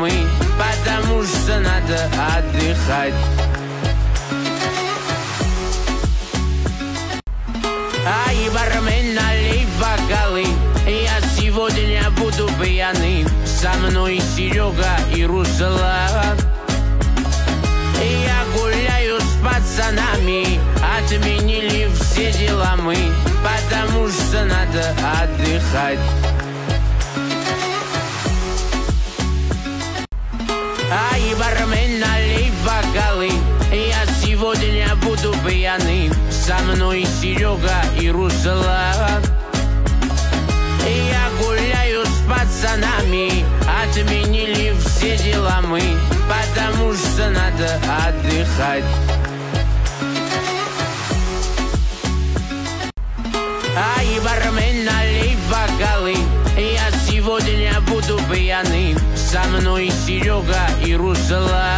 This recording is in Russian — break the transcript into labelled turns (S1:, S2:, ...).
S1: мы, потому что надо отдыхать. Ай, бармен, налей бокалы, я сегодня буду пьяным. Со мной Серега и Руслан. Я гуляю с пацанами, отменили все дела мы, потому что надо отдыхать. Ай, бармен, налей бокалы, я сегодня буду пьяным. Со мной Серега и Руслан. Я гуляю с пацанами, отменили все дела мы, потому что надо отдыхать. Ай, бармен, налей бокалы, я сегодня буду пьяным. Со мной Серега и Руслан.